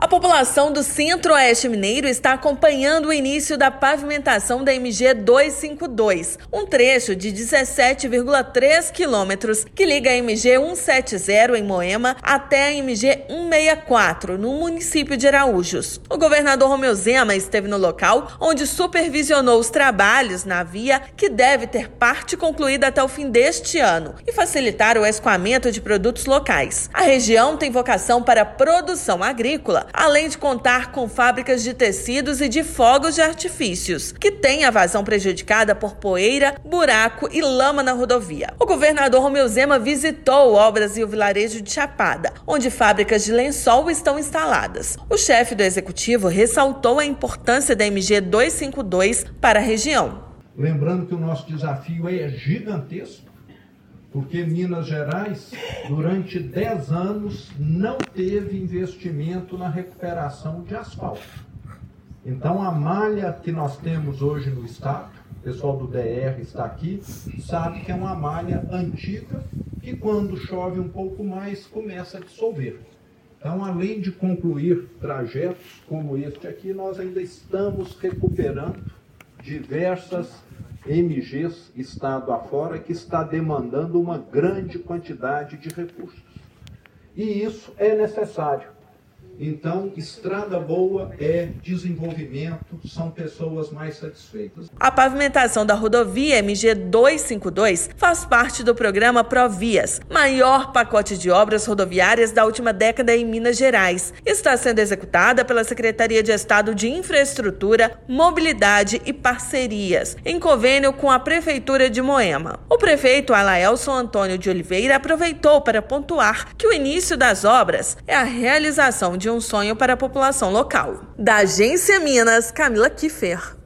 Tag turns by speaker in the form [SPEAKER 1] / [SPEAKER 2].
[SPEAKER 1] A população do Centro-Oeste Mineiro está acompanhando o início da pavimentação da MG 252, um trecho de 17,3 quilômetros que liga a MG 170 em Moema até a MG 164, no município de Araújos. O governador Romeu Zema esteve no local, onde supervisionou os trabalhos na via, que deve ter parte concluída até o fim deste ano, e facilitar o escoamento de produtos locais. A região tem vocação para a produção agrícola, além de contar com fábricas de tecidos e de fogos de artifícios, que têm a vazão prejudicada por poeira, buraco e lama na rodovia. O governador Romeu Zema visitou obras e o vilarejo de Chapada, onde fábricas de lençol estão instaladas. O chefe do executivo ressaltou a importância da MG 252 para a região.
[SPEAKER 2] Lembrando que o nosso desafio é gigantesco, porque Minas Gerais, durante 10 anos, não teve investimento na recuperação de asfalto. Então, a malha que nós temos hoje no estado, o pessoal do DR está aqui, sabe que é uma malha antiga que, quando chove um pouco mais, começa a dissolver. Então, além de concluir trajetos como este aqui, nós ainda estamos recuperando diversas MGs estado afora, que está demandando uma grande quantidade de recursos. E isso é necessário. Então, estrada boa é desenvolvimento, são pessoas mais satisfeitas.
[SPEAKER 1] A pavimentação da rodovia MG 252 faz parte do programa Provias, maior pacote de obras rodoviárias da última década em Minas Gerais. Está sendo executada pela Secretaria de Estado de Infraestrutura, Mobilidade e Parcerias, em convênio com a Prefeitura de Moema. O prefeito Alaelson Antônio de Oliveira aproveitou para pontuar que o início das obras é a realização de um sonho para a população local. Da Agência Minas, Camila Kiffer.